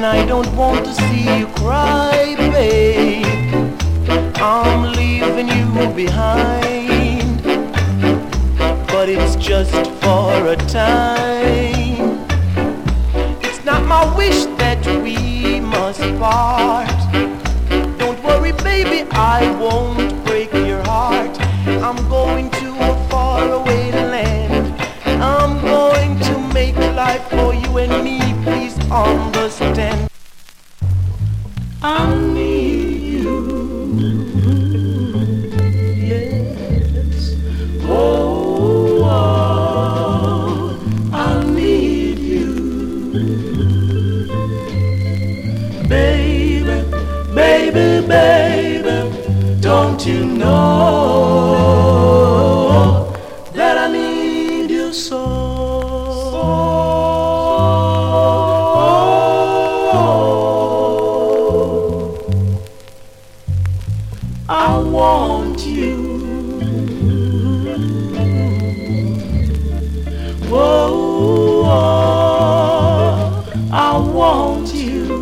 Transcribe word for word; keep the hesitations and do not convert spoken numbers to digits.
I don't want to see you cry, babe. I'm leaving you behind, but it's just for a time. It's not my wish that we must part. Don't worry, baby, I won't break your heart. I'm going to a faraway land. I'm going to make life for you and me, please understand. I need you, yes. Oh, oh, I need you, baby, baby, baby. Don't you know?